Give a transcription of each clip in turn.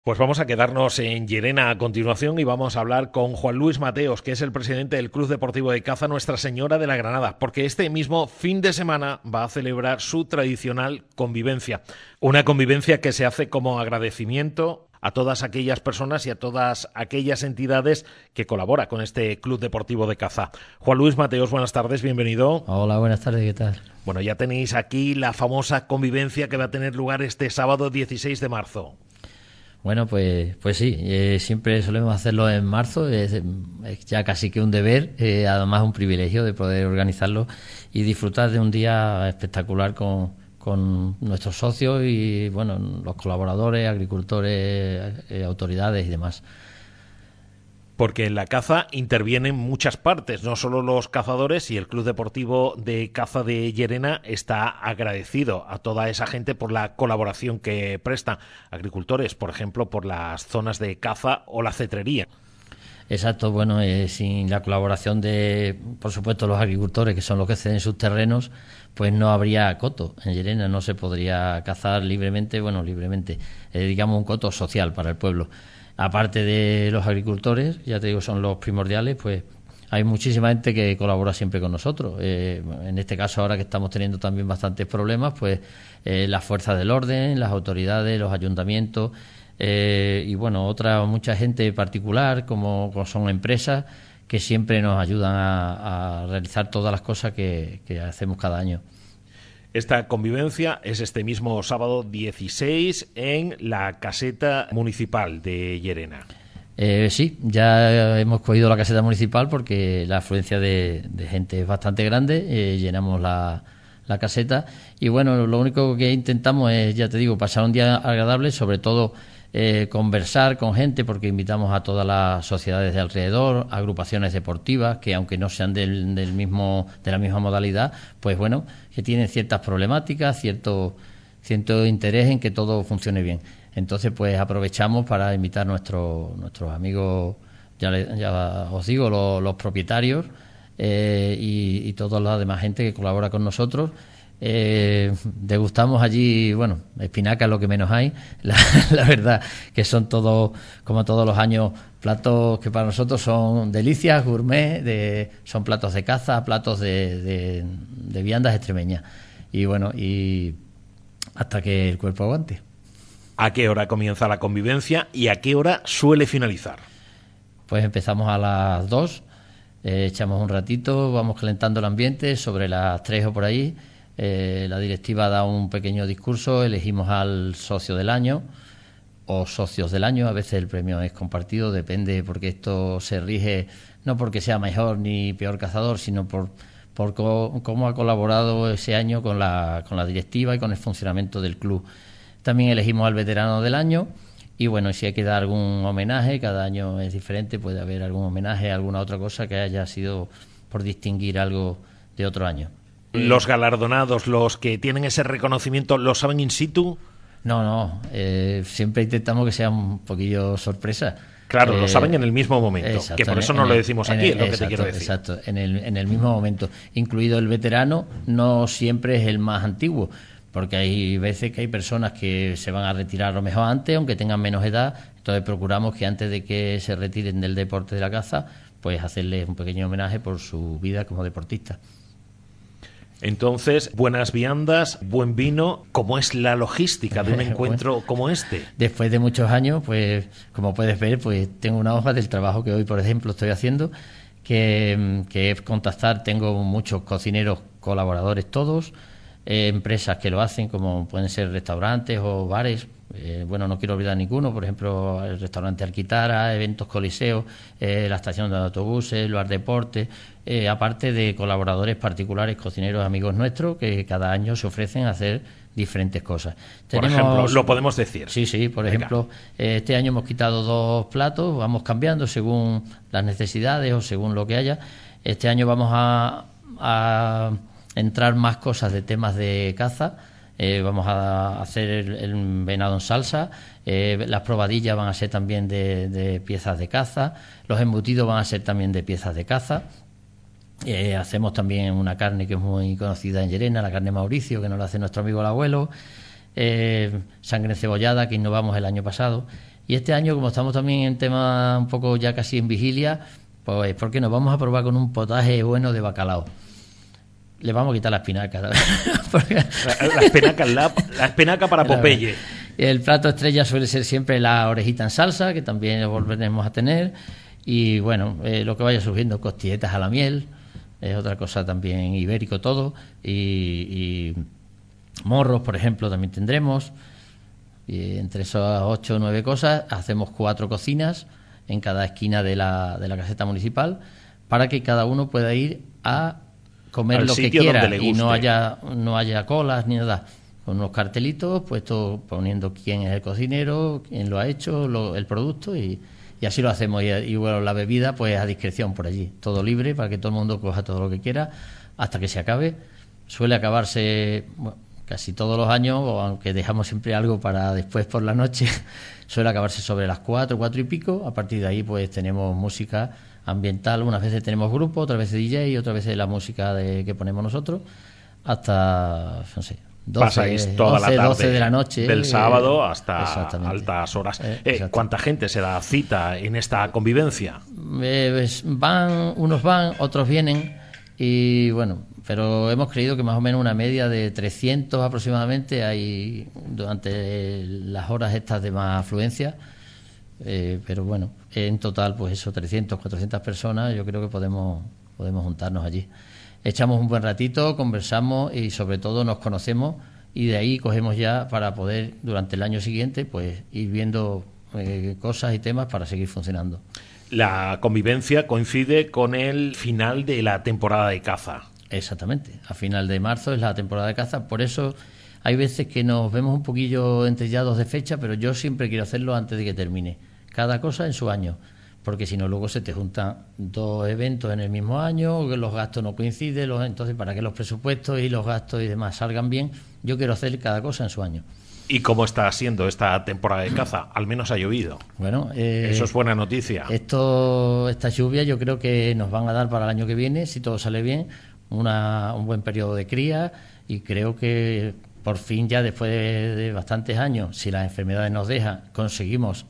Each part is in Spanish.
Pues vamos a quedarnos en Llerena a continuación y vamos a hablar con Juan Luis Mateos, que es el presidente del Club Deportivo de Caza Nuestra Señora de la Granada, porque este mismo fin de semana va a celebrar su tradicional convivencia. Una convivencia que se hace como agradecimiento a todas aquellas personas y a todas aquellas entidades que colaboran con este Club Deportivo de Caza. Juan Luis Mateos, buenas tardes, bienvenido. Hola, buenas tardes, ¿qué tal? Bueno, ya tenéis aquí la famosa convivencia que va a tener lugar este sábado 16 de marzo. Bueno, pues sí, siempre solemos hacerlo en marzo, es ya casi que un deber, además un privilegio de poder organizarlo y disfrutar de un día espectacular con nuestros socios y, bueno, los colaboradores, agricultores, autoridades y demás. Porque en la caza intervienen muchas partes, no solo los cazadores, y el Club Deportivo de Caza de Llerena está agradecido a toda esa gente por la colaboración que prestan. Agricultores, por ejemplo, por las zonas de caza o la cetrería. Exacto, bueno, sin la colaboración de, por supuesto, los agricultores, que son los que ceden sus terrenos, pues no habría coto. En Llerena no se podría cazar libremente, digamos un coto social para el pueblo. Aparte de los agricultores, ya te digo, son los primordiales, pues hay muchísima gente que colabora siempre con nosotros. En este caso, ahora que estamos teniendo también bastantes problemas, pues las fuerzas del orden, las autoridades, los ayuntamientos y, bueno, mucha gente particular, como son empresas, que siempre nos ayudan a realizar todas las cosas que hacemos cada año. Esta convivencia es este mismo sábado 16 en la caseta municipal de Llerena. Sí, ya hemos cogido la caseta municipal porque la afluencia de gente es bastante grande, llenamos la caseta y, bueno, lo único que intentamos es, ya te digo, pasar un día agradable, sobre todo conversar con gente, porque invitamos a todas las sociedades de alrededor, agrupaciones deportivas que, aunque no sean de la misma modalidad, pues bueno, que tienen ciertas problemáticas, cierto interés en que todo funcione bien. Entonces, pues aprovechamos para invitar a nuestros amigos, ya os digo, los propietarios y toda la demás gente que colabora con nosotros. Degustamos allí, bueno, espinaca es lo que menos hay, la verdad que son todos, como todos los años, platos que para nosotros son delicias, gourmet, son platos de caza, platos de viandas extremeñas y, bueno, y hasta que el cuerpo aguante. ¿A qué hora comienza la convivencia y a qué hora suele finalizar? Pues empezamos a las 2, echamos un ratito, vamos calentando el ambiente, sobre las 3 o por ahí. La directiva da un pequeño discurso, elegimos al socio del año o socios del año, a veces el premio es compartido, depende, porque esto se rige no porque sea mejor ni peor cazador, sino por cómo ha colaborado ese año con la directiva y con el funcionamiento del club. También elegimos al veterano del año y, bueno, si hay que dar algún homenaje, cada año es diferente, puede haber algún homenaje, alguna otra cosa que haya sido por distinguir algo de otro año. ¿Los galardonados, los que tienen ese reconocimiento, lo saben in situ? No, siempre intentamos que sea un poquillo sorpresa. Claro, lo saben en el mismo momento, que por eso no lo decimos aquí, es lo que te quiero decir. Exacto, en el mismo momento, incluido el veterano, no siempre es el más antiguo, porque hay veces que hay personas que se van a retirar a lo mejor antes, aunque tengan menos edad, entonces procuramos que antes de que se retiren del deporte de la caza, pues hacerles un pequeño homenaje por su vida como deportista. Entonces, buenas viandas, buen vino. ¿Cómo es la logística de un encuentro como este? Después de muchos años, pues como puedes ver, pues tengo una hoja del trabajo que hoy, por ejemplo, estoy haciendo, que es contactar. Tengo muchos cocineros colaboradores todos, empresas que lo hacen, como pueden ser restaurantes o bares. Bueno, no quiero olvidar ninguno, por ejemplo, el restaurante Alquitara, Eventos Coliseo, la estación de autobuses, los deportes, aparte de colaboradores particulares, cocineros, amigos nuestros, que cada año se ofrecen a hacer diferentes cosas. Por ejemplo, lo podemos decir. Sí, por ejemplo, este año hemos quitado 2 platos, vamos cambiando según las necesidades o según lo que haya. Este año vamos a entrar más cosas de temas de caza. Vamos a hacer el venado en salsa, las probadillas van a ser también de piezas de caza, los embutidos van a ser también de piezas de caza. Hacemos también una carne que es muy conocida en Llerena, la carne Mauricio, que nos la hace nuestro amigo el abuelo. Sangre encebollada, que innovamos el año pasado. Y este año, como estamos también en tema un poco ya casi en vigilia, pues porque nos vamos a probar con un potaje bueno de bacalao. Le vamos a quitar la espinaca. La espinaca para Popeye. El plato estrella suele ser siempre la orejita en salsa, que también volveremos a tener. Y bueno, lo que vaya surgiendo, costilletas a la miel, es otra cosa también, ibérico todo. Y morros, por ejemplo, también tendremos. Y entre esas 8 o 9 cosas, hacemos 4 cocinas en cada esquina de la caseta municipal, para que cada uno pueda ir a comer lo que quiera y no haya colas ni nada, con unos cartelitos puestos poniendo quién es el cocinero, quién lo ha hecho, el producto, y así lo hacemos. Y bueno, la bebida pues a discreción por allí, todo libre para que todo el mundo coja todo lo que quiera hasta que se acabe. Suele acabarse casi todos los años, aunque dejamos siempre algo para después por la noche. Suele acabarse sobre las 4 y pico. A partir de ahí pues tenemos música ambiental, unas veces tenemos grupo, otras veces DJ, otras veces la música que ponemos nosotros, hasta, no sé, 12, toda la tarde 12 de la noche. Del sábado hasta altas horas. ¿Cuánta gente se da cita en esta convivencia? Unos van, otros vienen, y bueno, pero hemos creído que más o menos una media de 300 aproximadamente hay durante las horas estas de más afluencia. Pero bueno, en total pues eso, 300, 400 personas, yo creo que podemos juntarnos allí. Echamos un buen ratito, conversamos y sobre todo nos conocemos, y de ahí cogemos ya para poder durante el año siguiente pues ir viendo cosas y temas para seguir funcionando. La convivencia coincide con el final de la temporada de caza. Exactamente, a final de marzo es la temporada de caza, por eso hay veces que nos vemos un poquillo entrellados de fecha, pero yo siempre quiero hacerlo antes de que termine. Cada cosa en su año, porque si no luego se te juntan 2 eventos en el mismo año, los gastos no coinciden, entonces para que los presupuestos y los gastos y demás salgan bien, yo quiero hacer cada cosa en su año. ¿Y cómo está siendo esta temporada de caza? Al menos ha llovido. Bueno, eso es buena noticia. Estas lluvias yo creo que nos van a dar para el año que viene, si todo sale bien, un buen periodo de cría, y creo que por fin ya después de bastantes años, si las enfermedades nos dejan, conseguimos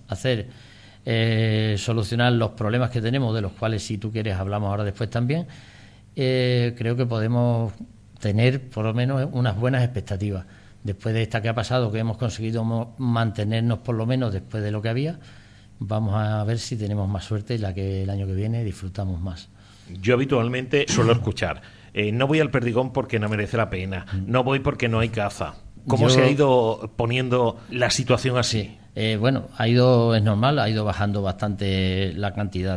solucionar los problemas que tenemos, de los cuales si tú quieres hablamos ahora después también. Creo que podemos tener por lo menos unas buenas expectativas. Después de esta que ha pasado, que hemos conseguido mantenernos por lo menos después de lo que había, vamos a ver si tenemos más suerte, la que el año que viene disfrutamos más. Yo habitualmente suelo escuchar, no voy al Perdigón porque no merece la pena, no voy porque no hay caza. ¿Cómo se ha ido poniendo la situación así? Bueno, es normal, ha ido bajando bastante la cantidad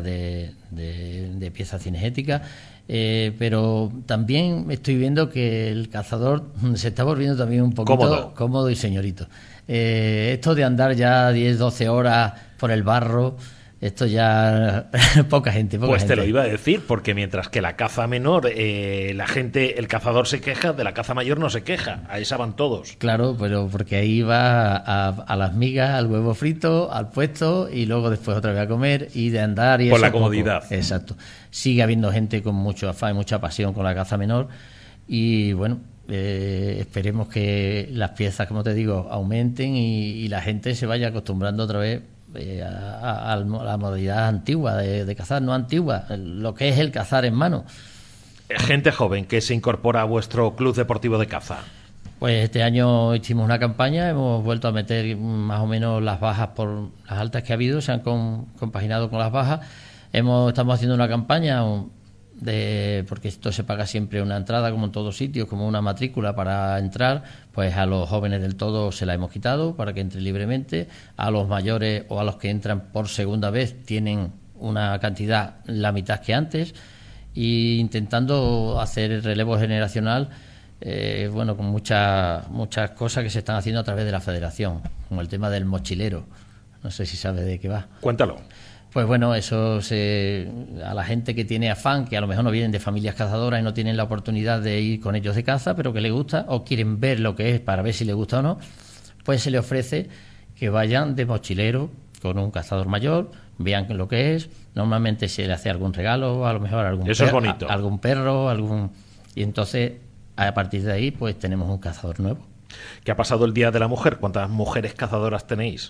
de piezas cinegéticas, pero también estoy viendo que el cazador se está volviendo también un poquito cómodo y señorito. Esto de andar ya 10, 12 horas por el barro, esto ya poca gente. Te lo iba a decir, porque mientras que la caza menor, el cazador se queja, de la caza mayor no se queja, a esa van todos. Claro, pero porque ahí va a las migas, al huevo frito, al puesto, y luego después otra vez a comer, y de andar y por eso. La comodidad. Exacto. Sigue habiendo gente con mucho afán y mucha pasión con la caza menor, y bueno, esperemos que las piezas, como te digo, aumenten y la gente se vaya acostumbrando otra vez a la modalidad antigua de cazar, no antigua, lo que es el cazar en mano. Gente joven que se incorpora a vuestro club deportivo de caza. Pues este año hicimos una campaña, hemos vuelto a meter más o menos las bajas por las altas que ha habido, se han compaginado con las bajas. Estamos haciendo una campaña porque esto se paga siempre una entrada, como en todos sitios, como una matrícula para entrar. Pues a los jóvenes del todo se la hemos quitado para que entren libremente. A los mayores o a los que entran por segunda vez tienen una cantidad la mitad que antes, y intentando hacer el relevo generacional, con muchas cosas que se están haciendo a través de la federación, como el tema del mochilero. No sé si sabes de qué va. Cuéntalo. Pues bueno, eso a la gente que tiene afán, que a lo mejor no vienen de familias cazadoras y no tienen la oportunidad de ir con ellos de caza, pero que les gusta o quieren ver lo que es para ver si les gusta o no, pues se les ofrece que vayan de mochilero con un cazador mayor, vean lo que es. Normalmente se le hace algún regalo, a lo mejor algún perro, y entonces a partir de ahí pues tenemos un cazador nuevo. ¿Qué ha pasado el Día de la Mujer? ¿Cuántas mujeres cazadoras tenéis?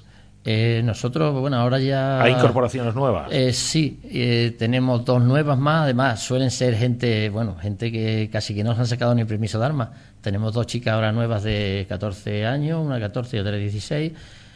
Nosotros, bueno, ahora ya... ¿Hay incorporaciones nuevas? Sí, tenemos 2 nuevas más. Además, suelen ser gente que casi que no se han sacado ni permiso de armas. Tenemos 2 chicas ahora nuevas de 14 años, una 14 y otra de 16.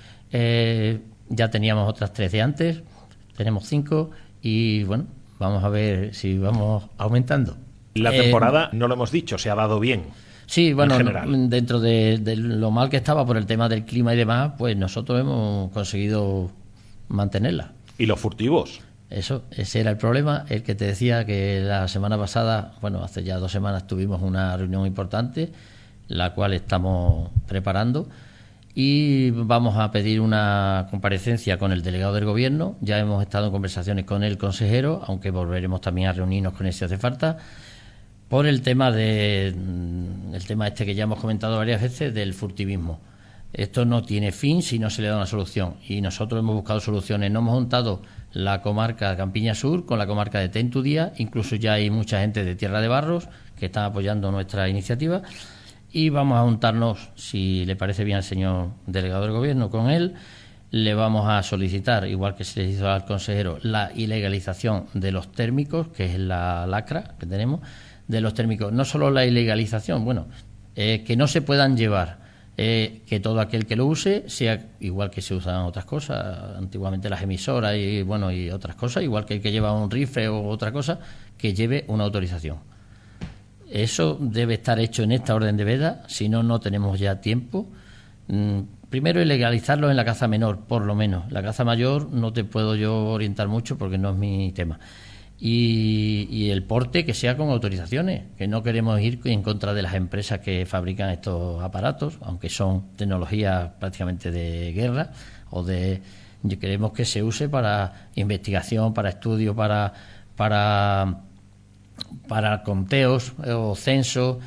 Ya teníamos otras 3 de antes, tenemos 5 y, bueno, vamos a ver si vamos aumentando. La temporada, no lo hemos dicho, se ha dado bien. Sí, bueno, dentro de lo mal que estaba por el tema del clima y demás, pues nosotros hemos conseguido mantenerla. ¿Y los furtivos? Ese era el problema, el que te decía que la semana pasada, bueno, hace ya 2 semanas tuvimos una reunión importante, la cual estamos preparando y vamos a pedir una comparecencia con el delegado del gobierno. Ya hemos estado en conversaciones con el consejero, aunque volveremos también a reunirnos con él si hace falta, por el tema este que ya hemos comentado varias veces del furtivismo. Esto no tiene fin si no se le da una solución, y nosotros hemos buscado soluciones. Nos hemos juntado la comarca Campiña Sur con la comarca de Tentudía, incluso ya hay mucha gente de Tierra de Barros que está apoyando nuestra iniciativa, y vamos a juntarnos, si le parece bien al señor delegado del gobierno, con él. Le vamos a solicitar, igual que se le hizo al consejero, la ilegalización de los térmicos, que es la lacra que tenemos de los térmicos. No solo la ilegalización, que no se puedan llevar, que todo aquel que lo use, sea igual que se usan otras cosas, antiguamente las emisoras y otras cosas, igual que el que lleva un rifle o otra cosa, que lleve una autorización. Eso debe estar hecho en esta orden de veda, si no, no tenemos ya tiempo. Primero, ilegalizarlo en la caza menor, por lo menos. La caza mayor no te puedo yo orientar mucho porque no es mi tema. Y el porte que sea con autorizaciones, que no queremos ir en contra de las empresas que fabrican estos aparatos, aunque son tecnologías prácticamente de guerra, queremos que se use para investigación, para estudio, para conteos o censos,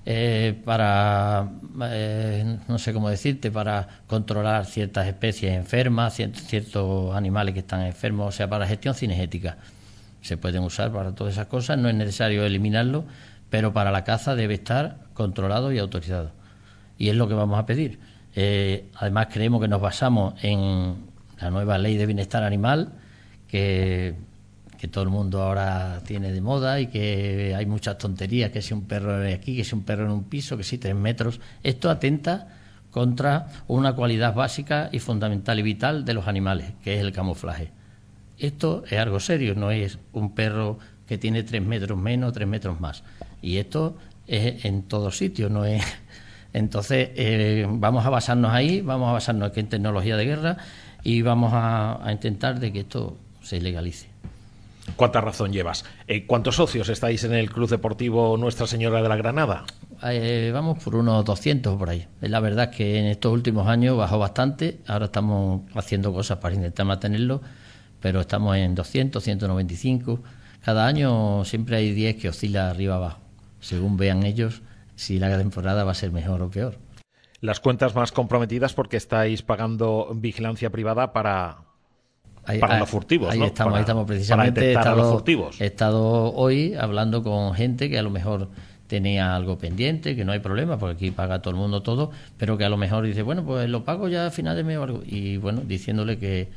no sé cómo decirte, para controlar ciertas especies enfermas, ciertos animales que están enfermos, o sea, para gestión cinegética. Se pueden usar para todas esas cosas, no es necesario eliminarlo, pero para la caza debe estar controlado y autorizado. Y es lo que vamos a pedir. Además, creemos que nos basamos en la nueva ley de bienestar animal, que todo el mundo ahora tiene de moda, y que hay muchas tonterías, que si un perro aquí, que si un perro en un piso, que si 3 metros. Esto atenta contra una cualidad básica y fundamental y vital de los animales, que es el camuflaje. Esto es algo serio, no es un perro que tiene 3 metros menos, 3 metros más. Y esto es en todos sitios, no es... Entonces, vamos a basarnos ahí, vamos a basarnos aquí en tecnología de guerra, y vamos a intentar de que esto se legalice. ¿Cuánta razón llevas? ¿Cuántos socios estáis en el Club Deportivo Nuestra Señora de la Granada? Vamos por unos 200 por ahí. La verdad es que en estos últimos años bajó bastante, ahora estamos haciendo cosas para intentar mantenerlo, pero estamos en 200, 195. Cada año siempre hay 10 que oscila arriba abajo, según vean ellos si la temporada va a ser mejor o peor. Las cuentas más comprometidas porque estáis pagando vigilancia privada para los furtivos, ahí ¿no? Ahí estamos precisamente. Para detectar a los furtivos. He estado hoy hablando con gente que a lo mejor tenía algo pendiente, que no hay problema, porque aquí paga todo el mundo todo, pero que a lo mejor dice, bueno, pues lo pago ya a final de mes o algo. Y bueno, diciéndole que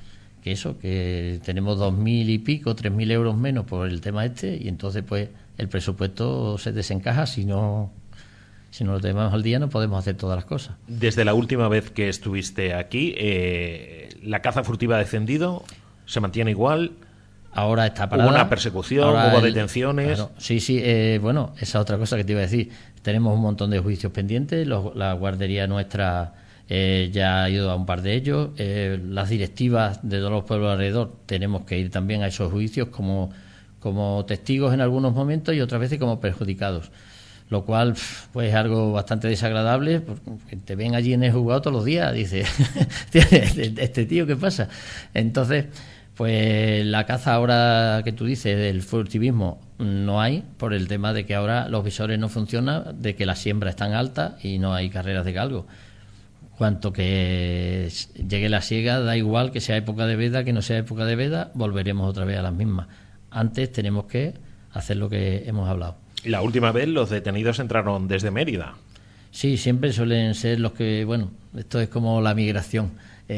tenemos 2.000 y pico, 3.000 euros menos por el tema y entonces pues el presupuesto se desencaja. Si no lo tenemos al día, no podemos hacer todas las cosas. Desde la última vez que estuviste aquí, ¿la caza furtiva ha descendido? ¿Se mantiene igual? Ahora está parada. ¿Hubo una persecución? ¿Hubo detenciones? Claro, sí, esa es otra cosa que te iba a decir. Tenemos un montón de juicios pendientes, la guardería nuestra ya ha ido a un par de ellos, las directivas de todos los pueblos alrededor tenemos que ir también a esos juicios como testigos en algunos momentos y otras veces como perjudicados, lo cual pues es algo bastante desagradable, porque te ven allí en el juzgado todos los días, dice este tío, ¿qué pasa? Entonces pues la caza ahora que tú dices del furtivismo no hay, por el tema de que ahora los visores no funcionan, de que la siembra es tan alta y no hay carreras de galgo. Cuanto que llegue la siega, da igual que sea época de veda, que no sea época de veda, volveremos otra vez a las mismas. Antes tenemos que hacer lo que hemos hablado. La última vez los detenidos entraron desde Mérida. Sí, siempre suelen ser los que, bueno, esto es como la migración.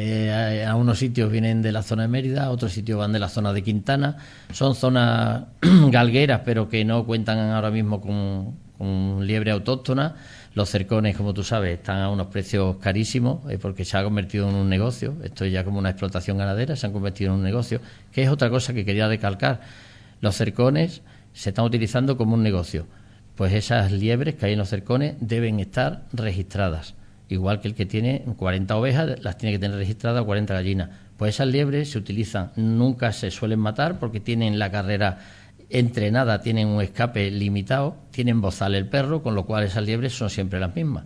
A unos sitios vienen de la zona de Mérida, a otros sitios van de la zona de Quintana. Son zonas galgueras, pero que no cuentan ahora mismo con liebre autóctona. Los cercones, como tú sabes, están a unos precios carísimos porque se ha convertido en un negocio. Esto es ya como una explotación ganadera, se han convertido en un negocio, que es otra cosa que quería recalcar. Los cercones se están utilizando como un negocio. Pues esas liebres que hay en los cercones deben estar registradas. Igual que el que tiene 40 ovejas, las tiene que tener registradas 40 gallinas. Pues esas liebres se utilizan, nunca se suelen matar porque tienen la carrera entrenada, tienen un escape limitado, tienen bozal el perro, con lo cual esas liebres son siempre las mismas.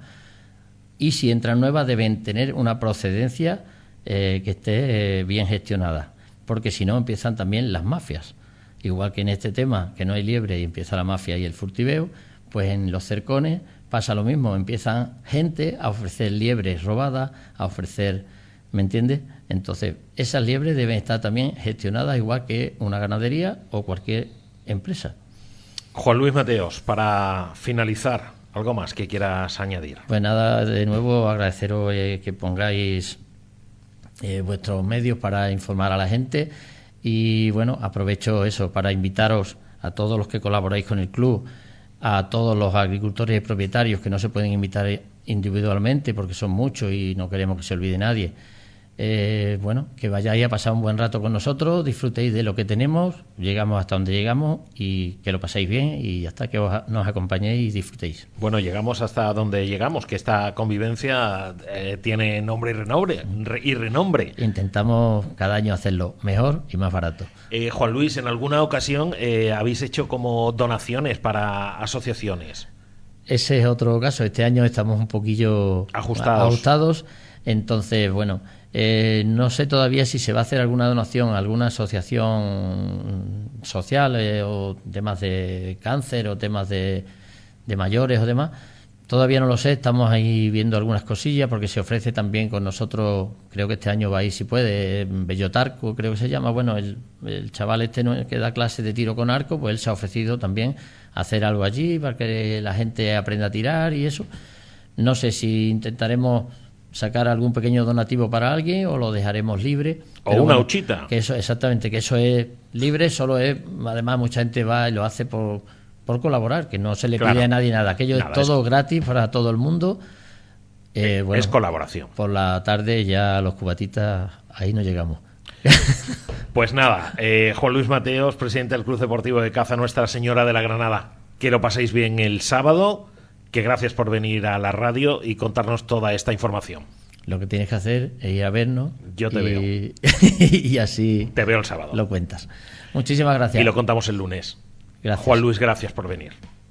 Y si entran nuevas deben tener una procedencia que esté bien gestionada, porque si no empiezan también las mafias. Igual que en este tema, que no hay liebre y empieza la mafia y el furtiveo, pues en los cercones pasa lo mismo, empiezan gente a ofrecer liebres robadas, a ofrecer, ¿me entiendes? Entonces, esas liebres deben estar también gestionadas igual que una ganadería o cualquier empresa. Juan Luis Mateos, para finalizar, ¿algo más que quieras añadir? Pues nada, de nuevo agradeceros que pongáis vuestros medios para informar a la gente y bueno, aprovecho eso para invitaros a todos los que colaboráis con el club, a todos los agricultores y propietarios que no se pueden invitar individualmente porque son muchos y no queremos que se olvide nadie. Bueno, que vayáis a pasar un buen rato con nosotros, disfrutéis de lo que tenemos, llegamos hasta donde llegamos y que lo paséis bien y hasta que nos acompañéis y disfrutéis. Bueno, llegamos hasta donde llegamos, que esta convivencia tiene nombre y renombre. Intentamos cada año hacerlo mejor y más barato. Juan Luis, en alguna ocasión habéis hecho como donaciones para asociaciones. Ese es otro caso. Este año estamos un poquillo ajustados. Entonces, bueno, no sé todavía si se va a hacer alguna donación a alguna asociación social o temas de cáncer o temas de mayores o demás. Todavía no lo sé, estamos ahí viendo algunas cosillas porque se ofrece también con nosotros, creo que este año va a ir si puede, Bellotarco creo que se llama, bueno, el chaval este que da clases de tiro con arco, pues él se ha ofrecido también a hacer algo allí para que la gente aprenda a tirar y eso. No sé si intentaremos sacar algún pequeño donativo para alguien o lo dejaremos libre. O una huchita. Que eso, exactamente, que eso es libre, solo es, además mucha gente va y lo hace por colaborar, que no se le pide a nadie nada. Aquello es todo gratis para todo el mundo. Bueno, es colaboración. Por la tarde ya los cubatitas, ahí no llegamos. Pues nada, Juan Luis Mateos, presidente del Club Deportivo de Caza Nuestra Señora de la Granada. Que lo paséis bien el sábado. Que gracias por venir a la radio y contarnos toda esta información. Lo que tienes que hacer es ir a vernos. Yo te veo. Y así te veo el sábado. Lo cuentas. Muchísimas gracias. Y lo contamos el lunes. Gracias. Juan Luis, gracias por venir.